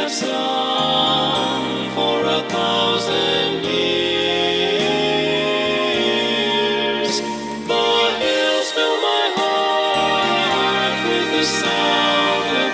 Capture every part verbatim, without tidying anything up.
have sung for a thousand years. The hills fill my heart with the sound of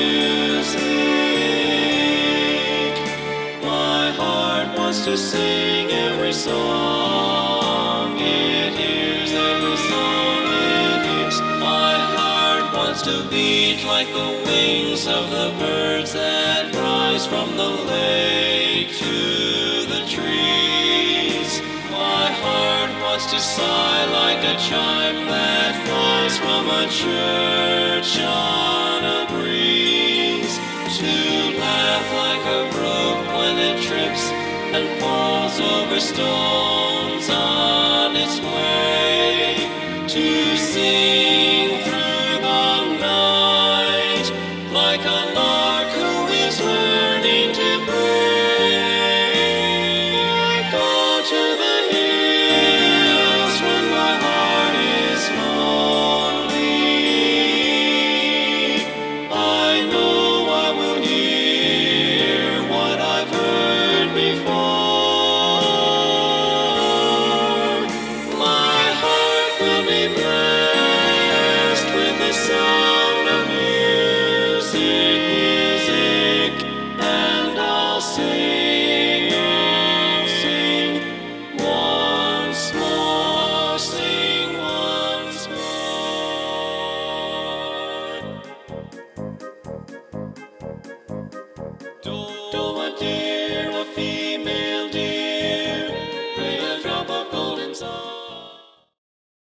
music. My heart wants to sing every song it hears, every song it hears. My heart wants to beat like the wings of the birds that rise from the lake to the trees. My heart wants to sigh like a chime that flies from a church on a breeze, to laugh like a brook when it trips and falls over stones on its way.